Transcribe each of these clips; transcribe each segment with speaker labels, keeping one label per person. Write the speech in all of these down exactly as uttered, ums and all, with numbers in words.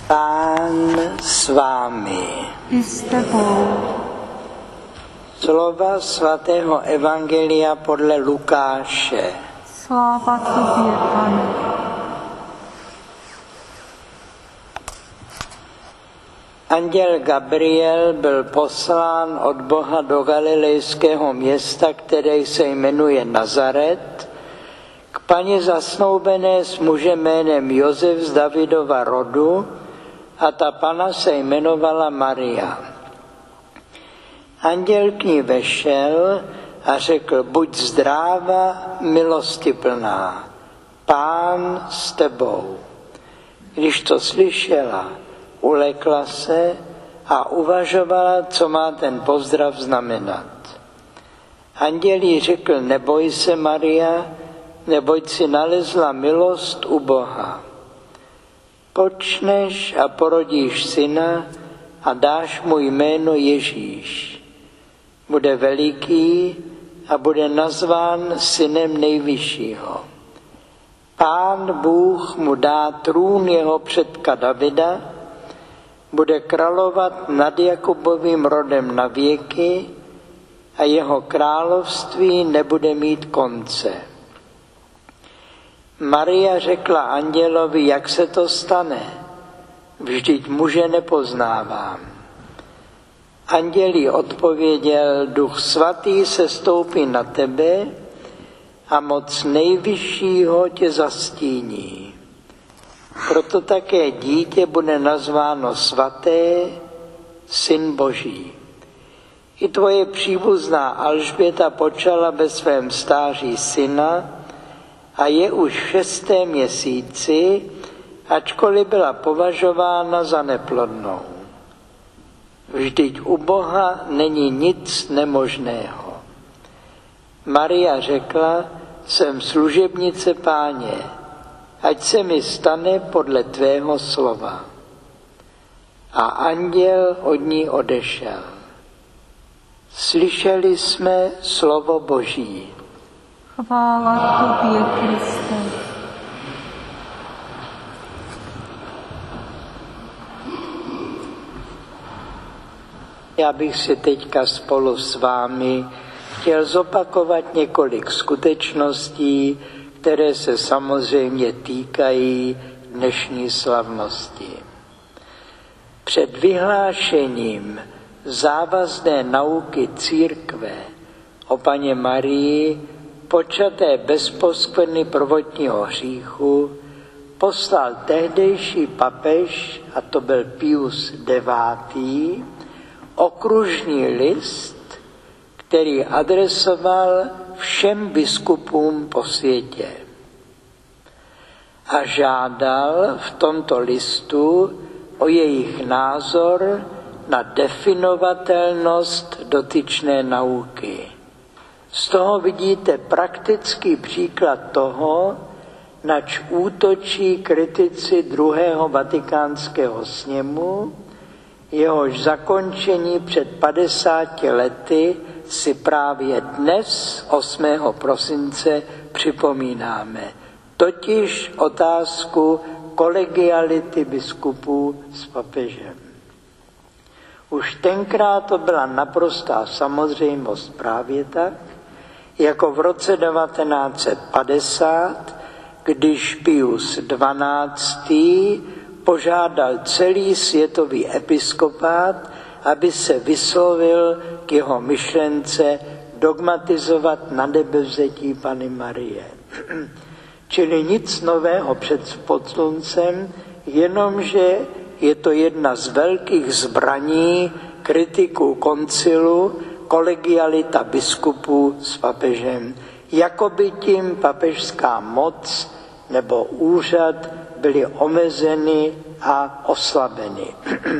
Speaker 1: Pán s vámi.
Speaker 2: I s tebou.
Speaker 1: Slova svatého Evangelia podle Lukáše.
Speaker 2: Sláva tobě, Pane.
Speaker 1: Anděl Gabriel byl poslán od Boha do galilejského města, které se jmenuje Nazaret, k paně zasnoubené s mužem jménem Josef z Davidova rodu, a ta pana se jmenovala Maria. Anděl k ní vešel a řekl: buď zdráva, milostiplná, Pán s tebou. Když to slyšela, ulekla se a uvažovala, co má ten pozdrav znamenat. Anděl jí řekl: neboj se, Maria, neboť si nalezla milost u Boha. Počneš a porodíš syna a dáš mu jméno Ježíš. Bude veliký a bude nazván synem nejvyššího. Pán Bůh mu dá trůn jeho předka Davida, bude královat nad Jakubovým rodem na věky a jeho království nebude mít konce. Maria řekla andělovi: jak se to stane? Vždyť muže nepoznávám. Anděl jí odpověděl: Duch svatý sestoupí na tebe a moc nejvyššího tě zastíní. Proto také dítě bude nazváno svaté, Syn Boží. I tvoje příbuzná Alžběta počala ve svém stáří syna a je už v šestém měsíci, ačkoliv byla považována za neplodnou. Vždyť u Boha není nic nemožného. Maria řekla: jsem služebnice Páně, ať se mi stane podle tvého slova. A anděl od ní odešel. Slyšeli jsme slovo Boží.
Speaker 2: Chvála tobě, Kriste.
Speaker 1: Já bych si teďka spolu s vámi chtěl zopakovat několik skutečností, které se samozřejmě týkají dnešní slavnosti. Před vyhlášením závazné nauky církve o Panně Marii, počaté bez poskvrny prvotního hříchu, poslal tehdejší papež, a to byl Pius devátý, okružní list, který adresoval všem biskupům po světě. A žádal v tomto listu o jejich názor na definovatelnost dotyčné nauky. Z toho vidíte praktický příklad toho, nač útočí kritici druhého vatikánského sněmu, jehož zakončení před padesáti lety si právě dnes, osmého prosince, připomínáme. Totiž otázku kolegiality biskupů s papežem. Už tenkrát to byla naprostá samozřejmost právě tak, jako v roce devatenáct set padesát, když Pius dvanáctý požádal celý světový episkopát, aby se vyslovil k jeho myšlence dogmatizovat nadebevzetí Panny Marie. Čili nic nového před pod sluncem, jenomže je to jedna z velkých zbraní kritiků koncilu, kolegialita biskupů s papežem. Jakoby tím papežská moc nebo úřad byly omezeny a oslabeny.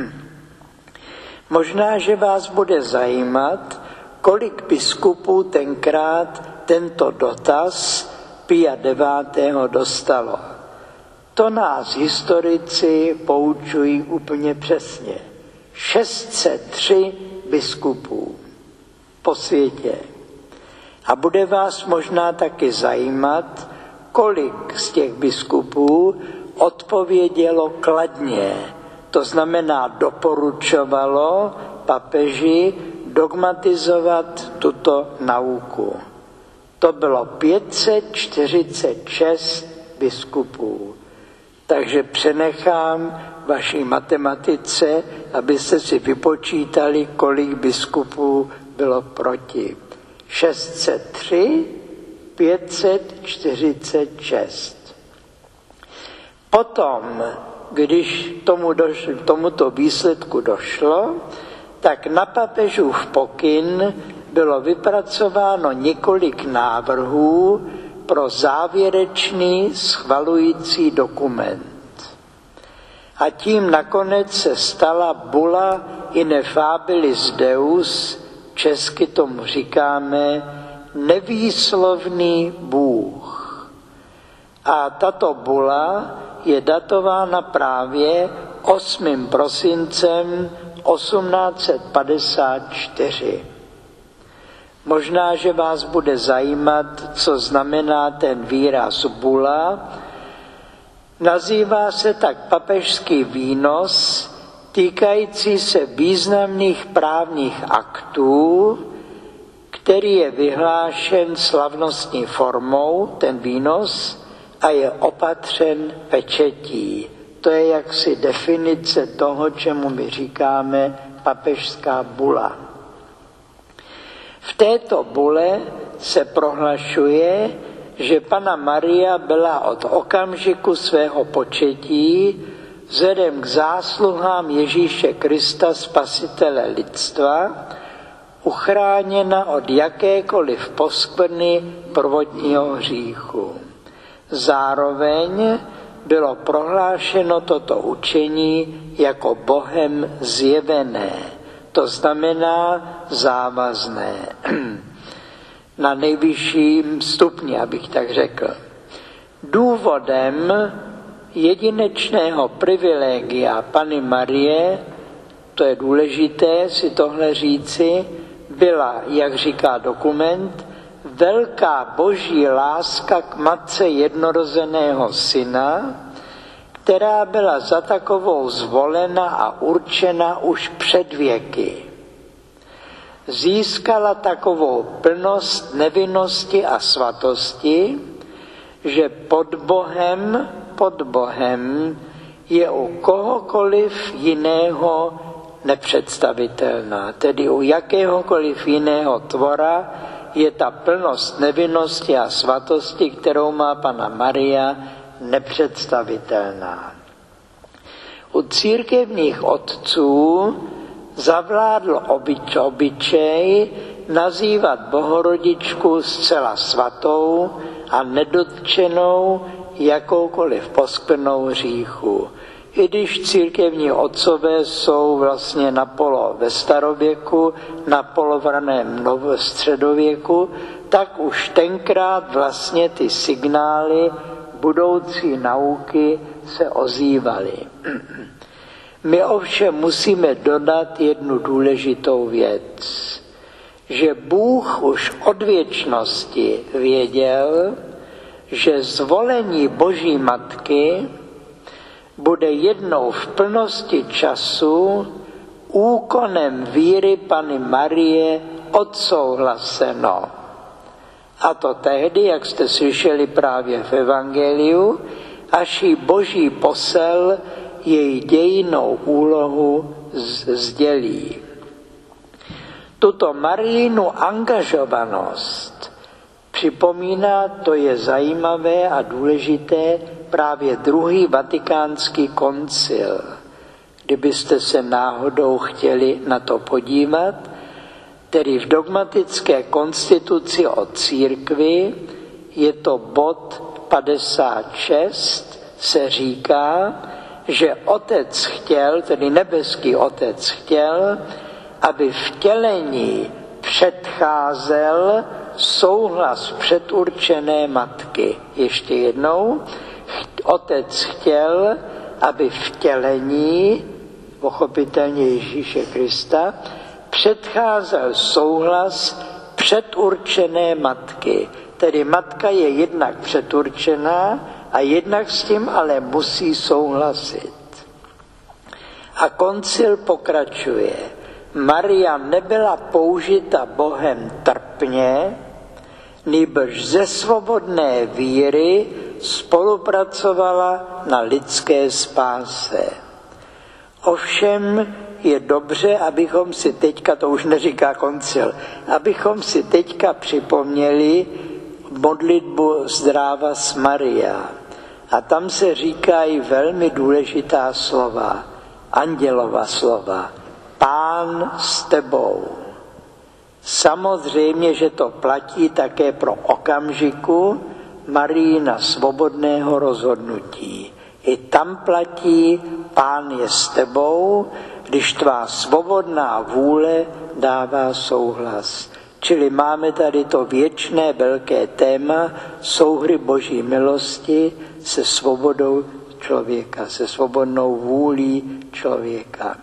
Speaker 1: Možná, že vás bude zajímat, kolik biskupů tenkrát tento dotaz Pia devátého dostalo. To nás historici poučují úplně přesně. šest set tři biskupů po světě. A bude vás možná taky zajímat, kolik z těch biskupů odpovědělo kladně To znamená, doporučovalo papeži dogmatizovat tuto nauku. To bylo pět set čtyřicet šest biskupů. Takže přenechám vaší matematice, abyste si vypočítali, kolik biskupů bylo proti. šest set tři, pět set čtyřicet šest. Potom, když tomu došlo, tomuto výsledku došlo, tak na papežův pokyn bylo vypracováno několik návrhů pro závěrečný schvalující dokument. A tím nakonec se stala bula Ineffabilis Deus, česky tomu říkáme nevýslovný Bůh. A tato bula je datována právě osmým prosincem osmnáct set padesát čtyři. Možná, že vás bude zajímat, co znamená ten výraz bula. Nazývá se tak papežský výnos týkající se významných právních aktů, který je vyhlášen slavnostní formou, ten výnos, a je opatřen pečetí. To je jaksi definice toho, čemu my říkáme papežská bula. V této bule se prohlašuje, že Panna Maria byla od okamžiku svého početí vzhledem k zásluhám Ježíše Krista, spasitele lidstva, uchráněna od jakékoliv poskvrny prvotního hříchu. Zároveň bylo prohlášeno toto učení jako Bohem zjevené, to znamená závazné, na nejvyšším stupni, abych tak řekl. Důvodem jedinečného privilegia Panny Marie, to je důležité si tohle říci, byla, jak říká dokument, velká boží láska k matce jednorozeného syna, která byla za takovou zvolena a určena už před věky. Získala takovou plnost nevinnosti a svatosti, že pod Bohem, pod Bohem je u kohokoliv jiného nepředstavitelná. Tedy u jakéhokoliv jiného tvora je ta plnost nevinnosti a svatosti, kterou má Panna Maria, nepředstavitelná. U církevních otců zavládl obyč, obyčej nazývat Bohorodičku zcela svatou a nedotčenou jakoukoliv poskvrnou hříchu. I když církevní otcové jsou vlastně napolo ve starověku, napolo v raném středověku, tak už tenkrát vlastně ty signály budoucí nauky se ozývaly. My ovšem musíme dodat jednu důležitou věc, že Bůh už od věčnosti věděl, že zvolení Boží matky bude jednou v plnosti času úkonem víry Panny Marie odsouhlaseno. A to tehdy, jak jste slyšeli právě v Evangeliu, až jí Boží posel její dějinnou úlohu sdělí. Tuto Marijinu angažovanost připomíná, to je zajímavé a důležité, právě druhý vatikánský koncil. Kdybyste se náhodou chtěli na to podívat, tedy v dogmatické konstituci o církvi je to bod padesát šest, se říká, že otec chtěl, tedy nebeský otec chtěl, aby vtělení předcházel souhlas předurčené matky. Ještě jednou, otec chtěl, aby vtělení, pochopitelně Ježíše Krista, předcházel souhlas předurčené matky. Tedy matka je jednak předurčená a jednak s tím ale musí souhlasit. A koncil pokračuje. Maria nebyla použita Bohem trpně, nýbrž ze svobodné víry spolupracovala na lidské spáse. Ovšem je dobře, abychom si teďka, to už neříká koncil, abychom si teďka připomněli modlitbu Zdráva s Maria. A tam se říkají velmi důležitá slova, andělova slova. Pán s tebou. Samozřejmě, že to platí také pro okamžiku Marijina svobodného rozhodnutí. I tam platí, Pán je s tebou, když tvá svobodná vůle dává souhlas. Čili máme tady to věčné velké téma souhry Boží milosti se svobodou člověka, se svobodnou vůlí člověka.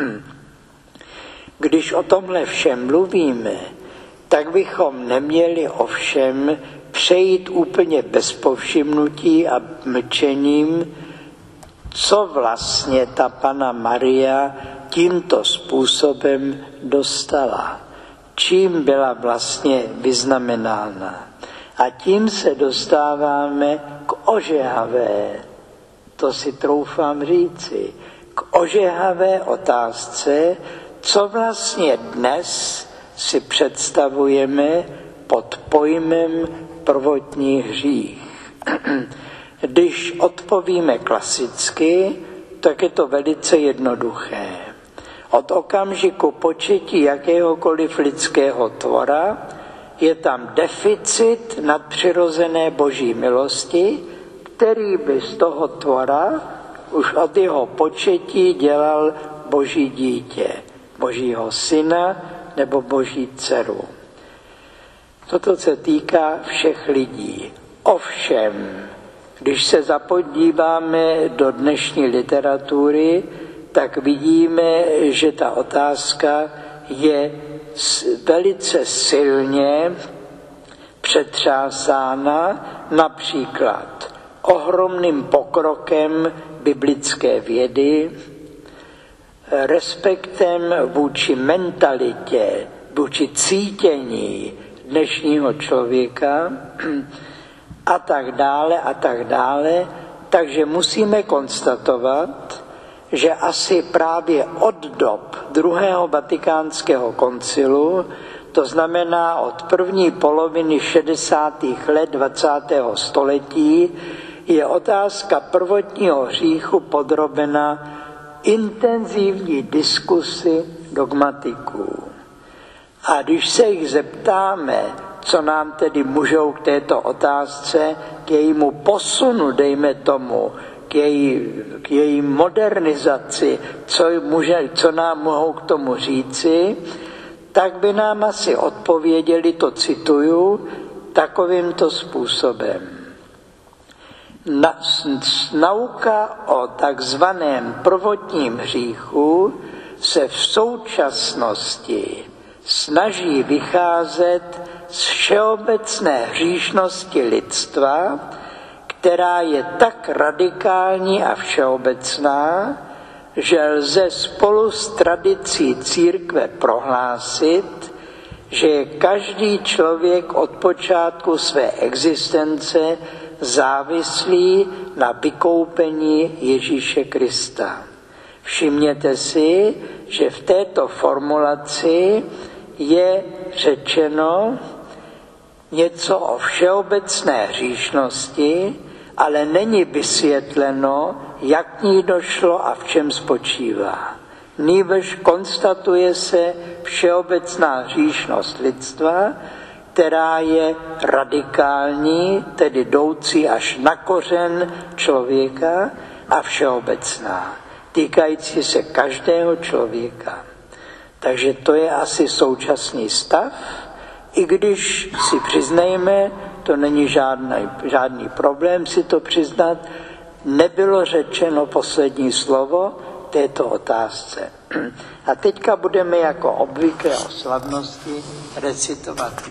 Speaker 1: Když o tomhle všem mluvíme, tak bychom neměli ovšem přejít úplně bez povšimnutí a mlčením, co vlastně ta Panna Maria tímto způsobem dostala, čím byla vlastně vyznamenána. A tím se dostáváme k ožehavé, to si troufám říci, k ožehavé otázce, co vlastně dnes si představujeme pod pojmem prvotní hřích. Když odpovíme klasicky, tak je to velice jednoduché. Od okamžiku početí jakéhokoliv lidského tvora je tam deficit nadpřirozené Boží milosti, který by z toho tvora už od jeho početí dělal Boží dítě, Božího syna nebo Boží dceru. Toto se týká všech lidí. Ovšem, když se zapodíváme do dnešní literatury, tak vidíme, že ta otázka je velice silně přetřásána například ohromným pokrokem biblické vědy, respektem vůči mentalitě, vůči cítění dnešního člověka a tak dále a tak dále. Takže musíme konstatovat, že asi právě od dob druhého vatikánského koncilu, to znamená od první poloviny šedesátých let dvacátého století, je otázka prvotního hříchu podrobena intenzivní diskusi dogmatiků. A když se jich zeptáme, co nám tedy můžou k této otázce, k jejímu posunu, dejme tomu, k její, k její modernizaci, co, může, co nám mohou k tomu říci, tak by nám asi odpověděli, to cituju, takovýmto způsobem. Na, nauka o takzvaném prvotním hříchu se v současnosti snaží vycházet z všeobecné hříšnosti lidstva, která je tak radikální a všeobecná, že lze spolu s tradicí církve prohlásit, že je každý člověk od počátku své existence závislý na vykoupení Ježíše Krista. Všimněte si, že v této formulaci je řečeno něco o všeobecné hříšnosti, ale není vysvětleno, jak k ní došlo a v čem spočívá. Nýbrž konstatuje se všeobecná hříšnost lidstva, která je radikální, tedy jdoucí až na kořen člověka, a všeobecná, týkající se každého člověka. Takže to je asi současný stav, i když si přiznejme, to není žádný, žádný problém si to přiznat, nebylo řečeno poslední slovo této otázce. A teďka budeme jako obvykle o slavnosti recitovat